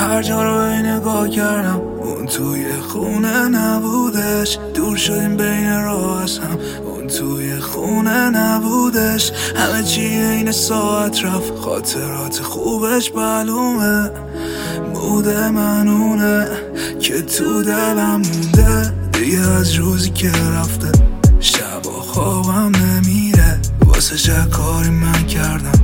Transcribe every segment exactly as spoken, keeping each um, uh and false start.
هر جا رو ای نگاه کردم اون توی خونه نبودش. دور شدیم بین راه از هم اون توی خونه نبودش. همه چی این ساعت رفت خاطرات خوبش معلومه. مود منونه که تو دلم مونده دیگه از روزی که رفته. شب و خوابم نمیره واسه چه کاری من کردم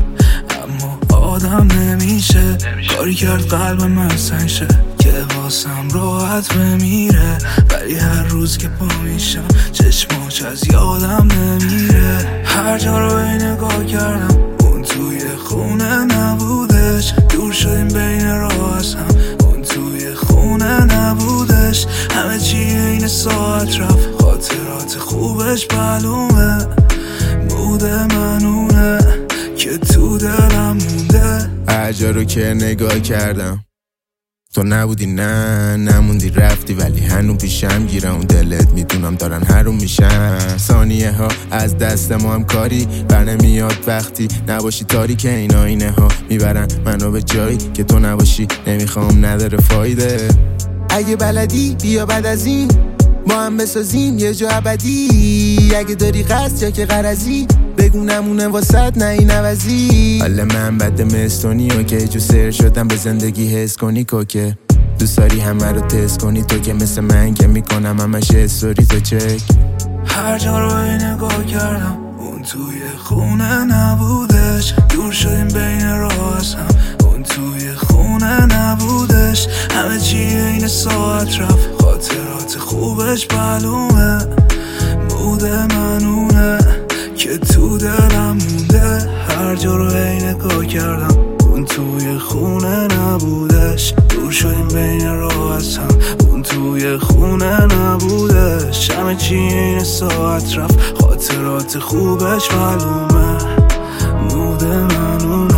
اما آدم نمیشه. کاری کرد قلب من سنگ شه که واسم راحت بمیره. ولی هر روز که پا میشم چشماش از یادم نمیره. هر جا رو ای نگاه کردم اون توی خونه نبودش. دور شدیم بین راه از هم اون توی خونه نبودش. همه چی این ساعت رفت خاطرات خوبش معلومه. مود منونه که تو دلم مونده. هر جا رو که نگاه کردم تو نبودی، نه نموندی رفتی، ولی هنو پیشم گیره اون دلت میدونم دارن هرون میشن. ثانیه ها از دست ما هم کاری بر نمیاد وقتی نباشی. تاریک این آینه ها میبرن منو به جایی که تو نباشی. نمیخوام نداره فایده. اگه بلدی بیا بعد از این با هم بسازیم یه جا ابدی. اگه داری قصد یا که غرضی بگو نمونه واسط نه این عوضی. حالا من بد مستونی و که جو سر شدم به زندگی حس کنی کوکه. دوست داری همه رو تست کنی تو که مثل من که میکنم همش استوری تو چک. هر جا رو ای نگاه کردم اون توی خونه نبودش. دور شدیم بین راه از هم اون توی خونه نبودش. همه چی این ساعت رفت خاطرات خوبش معلومه. مود منونه که تو دلم مونده. هر جا رو ای نگاه کردم اون توی خونه نبودش. دور شدیم بین راه از هم اون توی خونه نبودش. همه چی این ساعت رفت خاطرات خوبش معلومه. مود منونه